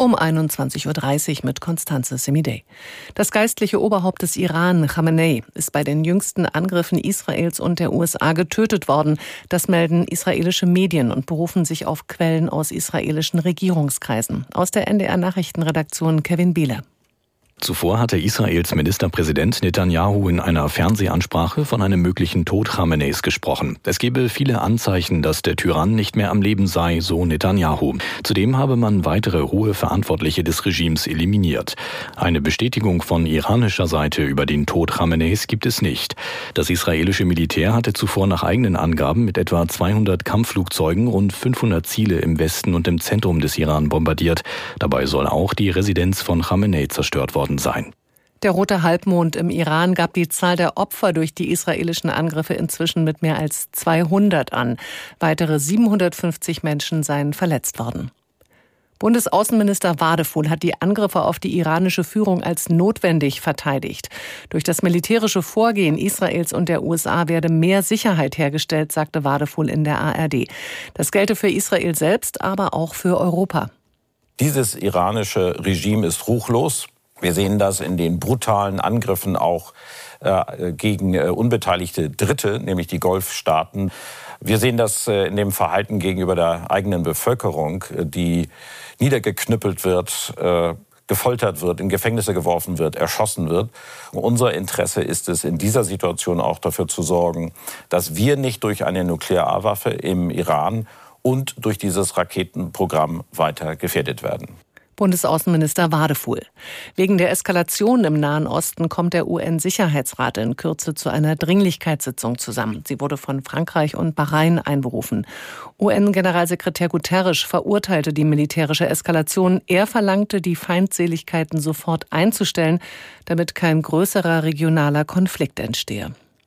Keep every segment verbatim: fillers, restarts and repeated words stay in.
Um einundzwanzig Uhr dreißig mit Constanze Semidey. Das geistliche Oberhaupt des Iran, Khamenei, ist bei den jüngsten Angriffen Israels und der U S A getötet worden. Das melden israelische Medien und berufen sich auf Quellen aus israelischen Regierungskreisen. Aus der N D R-Nachrichtenredaktion Kevin Behle. Zuvor hatte Israels Ministerpräsident Netanyahu in einer Fernsehansprache von einem möglichen Tod Khameneis gesprochen. Es gebe viele Anzeichen, dass der Tyrann nicht mehr am Leben sei, so Netanyahu. Zudem habe man weitere hohe Verantwortliche des Regimes eliminiert. Eine Bestätigung von iranischer Seite über den Tod Khameneis gibt es nicht. Das israelische Militär hatte zuvor nach eigenen Angaben mit etwa zweihundert Kampfflugzeugen rund fünfhundert Ziele im Westen und im Zentrum des Iran bombardiert. Dabei soll auch die Residenz von Khamenei zerstört worden sein. Der Rote Halbmond im Iran gab die Zahl der Opfer durch die israelischen Angriffe inzwischen mit mehr als zweihundert an. Weitere siebenhundertfünfzig Menschen seien verletzt worden. Bundesaußenminister Wadefuhl hat die Angriffe auf die iranische Führung als notwendig verteidigt. Durch das militärische Vorgehen Israels und der U S A werde mehr Sicherheit hergestellt, sagte Wadefuhl in der A R D. Das gelte für Israel selbst, aber auch für Europa. Dieses iranische Regime ist ruchlos. Wir sehen das in den brutalen Angriffen auch äh, gegen äh, unbeteiligte Dritte, nämlich die Golfstaaten. Wir sehen das äh, in dem Verhalten gegenüber der eigenen Bevölkerung, äh, die niedergeknüppelt wird, äh, gefoltert wird, in Gefängnisse geworfen wird, erschossen wird. Und unser Interesse ist es, in dieser Situation auch dafür zu sorgen, dass wir nicht durch eine Nuklearwaffe im Iran und durch dieses Raketenprogramm weiter gefährdet werden. Bundesaußenminister Wadefuhl. Wegen der Eskalation im Nahen Osten kommt der U N-Sicherheitsrat in Kürze zu einer Dringlichkeitssitzung zusammen. Sie wurde von Frankreich und Bahrain einberufen. U N-Generalsekretär Guterres verurteilte die militärische Eskalation. Er verlangte, die Feindseligkeiten sofort einzustellen, damit kein größerer regionaler Konflikt entstehe.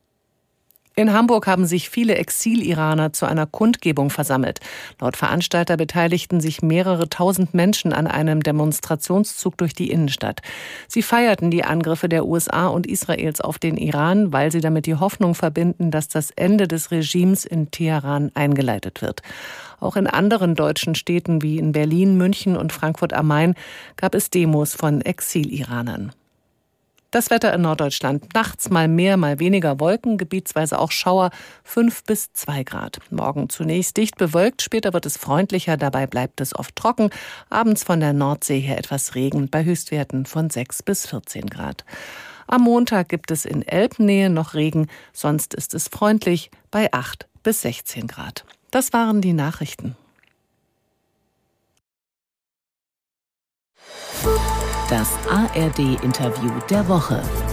In Hamburg haben sich viele Exil-Iraner zu einer Kundgebung versammelt. Laut Veranstalter beteiligten sich mehrere tausend Menschen an einem Demonstrationszug durch die Innenstadt. Sie feierten die Angriffe der U S A und Israels auf den Iran, weil sie damit die Hoffnung verbinden, dass das Ende des Regimes in Teheran eingeleitet wird. Auch in anderen deutschen Städten wie in Berlin, München und Frankfurt am Main gab es Demos von Exil-Iranern. Das Wetter in Norddeutschland. Nachts mal mehr, mal weniger Wolken, gebietsweise auch Schauer, fünf bis zwei Grad. Morgen zunächst dicht bewölkt, später wird es freundlicher, dabei bleibt es oft trocken. Abends von der Nordsee her etwas Regen, bei Höchstwerten von sechs bis vierzehn Grad. Am Montag gibt es in Elbnähe noch Regen, sonst ist es freundlich bei acht bis sechzehn Grad. Das waren die Nachrichten. Das A R D-Interview der Woche.